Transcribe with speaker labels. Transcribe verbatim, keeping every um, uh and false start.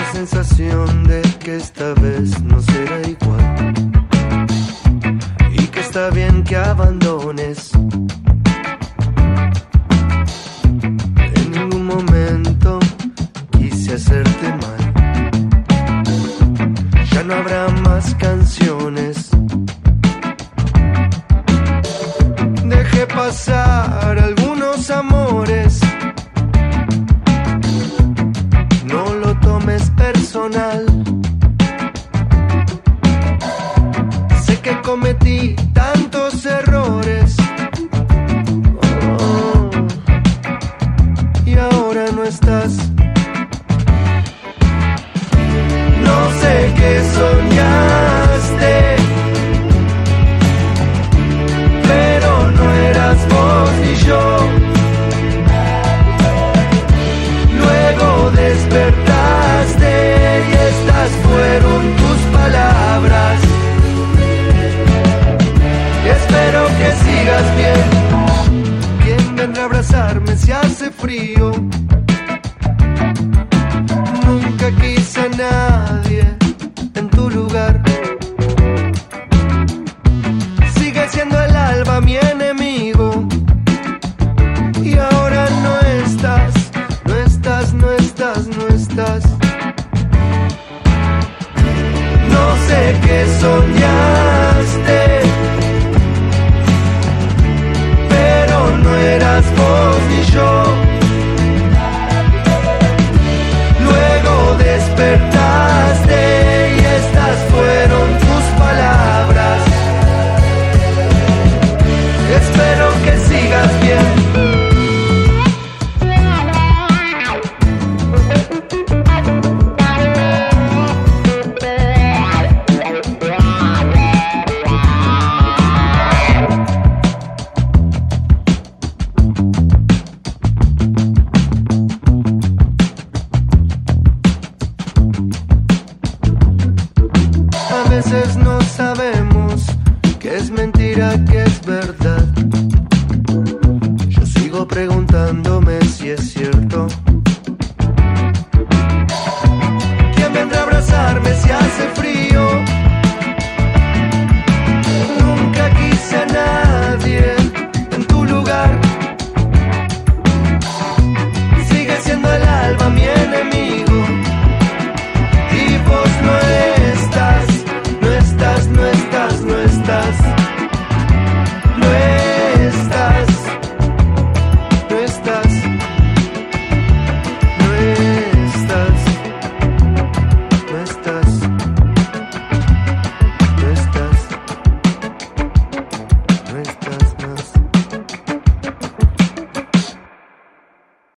Speaker 1: sensación de que esta vez no será igual y que está bien que abandones. En ningún momento quise hacerte mal. Ya no habrá más canciones. Dejé pasar algunos amores. No lo tomes personal. Sé que cometí tantos errores. Oh, y ahora no estás. No sé qué soñaste, pero no eras vos ni yo. Luego despertaste y estas fueron tus palabras. Espero que sigas bien. ¿Quién vendrá a abrazarme si hace frío? Nunca quise a nadie en tu lugar. Sigue siendo el alba mi enemigo. Y ahora no estás, no estás, no estás, no estás. No sé qué soñaste, pero no eras vos ni yo. Luego despertaste y estas fueron tus palabras. Espero que sigas bien. A veces no sabemos que es mentira, que